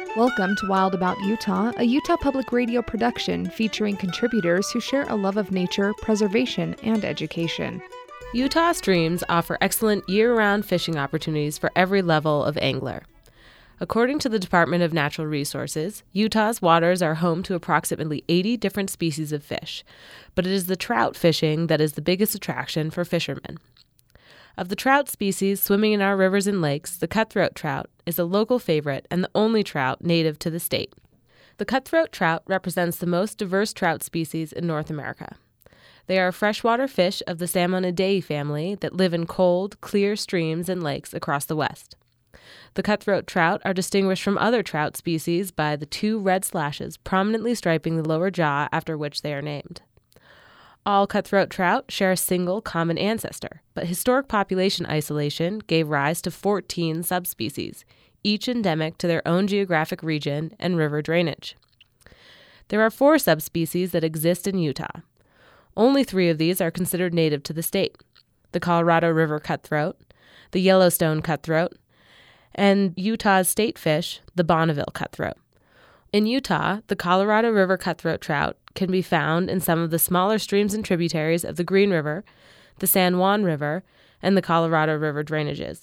Welcome to Wild About Utah, a Utah Public Radio production featuring contributors who share a love of nature, preservation, and education. Utah streams offer excellent year-round fishing opportunities for every level of angler. According to the Department of Natural Resources, Utah's waters are home to approximately 80 different species of fish, but it is the trout fishing that is the biggest attraction for fishermen. Of the trout species swimming in our rivers and lakes, the cutthroat trout is a local favorite and the only trout native to the state. The cutthroat trout represents the most diverse trout species in North America. They are a freshwater fish of the Salmonidae family that live in cold, clear streams and lakes across the West. The cutthroat trout are distinguished from other trout species by the two red slashes prominently striping the lower jaw after which they are named. All cutthroat trout share a single common ancestor, but historic population isolation gave rise to 14 subspecies, each endemic to their own geographic region and river drainage. There are 4 subspecies that exist in Utah. Only 3 of these are considered native to the state: the Colorado River cutthroat, the Yellowstone cutthroat, and Utah's state fish, the Bonneville cutthroat. In Utah, the Colorado River cutthroat trout can be found in some of the smaller streams and tributaries of the Green River, the San Juan River, and the Colorado River drainages.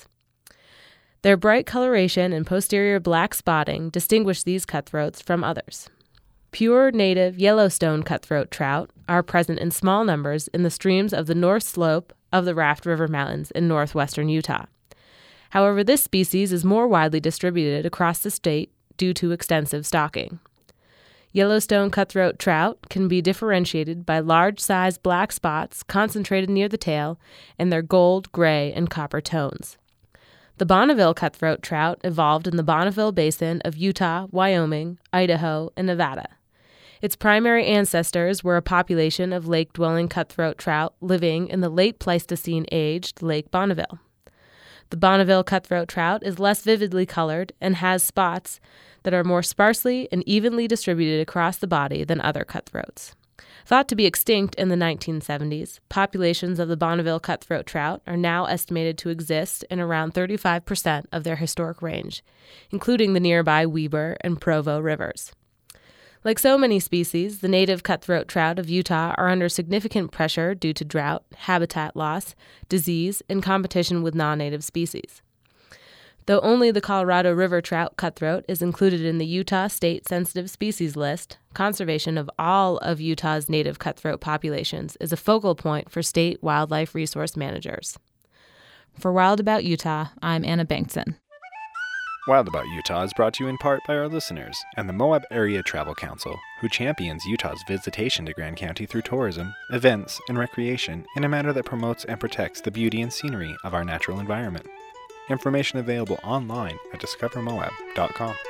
Their bright coloration and posterior black spotting distinguish these cutthroats from others. Pure native Yellowstone cutthroat trout are present in small numbers in the streams of the north slope of the Raft River Mountains in northwestern Utah. However, this species is more widely distributed across the state due to extensive stocking. Yellowstone cutthroat trout can be differentiated by large-sized black spots concentrated near the tail and their gold, gray, and copper tones. The Bonneville cutthroat trout evolved in the Bonneville Basin of Utah, Wyoming, Idaho, and Nevada. Its primary ancestors were a population of lake-dwelling cutthroat trout living in the late Pleistocene-aged Lake Bonneville. The Bonneville cutthroat trout is less vividly colored and has spots that are more sparsely and evenly distributed across the body than other cutthroats. Thought to be extinct in the 1970s, populations of the Bonneville cutthroat trout are now estimated to exist in around 35% of their historic range, including the nearby Weber and Provo rivers. Like so many species, the native cutthroat trout of Utah are under significant pressure due to drought, habitat loss, disease, and competition with non-native species. Though only the Colorado River trout cutthroat is included in the Utah State Sensitive Species List, conservation of all of Utah's native cutthroat populations is a focal point for state wildlife resource managers. For Wild About Utah, I'm Anna Bankson. Wild About Utah is brought to you in part by our listeners and the Moab Area Travel Council, who champions Utah's visitation to Grand County through tourism, events, and recreation in a manner that promotes and protects the beauty and scenery of our natural environment. Information available online at discovermoab.com.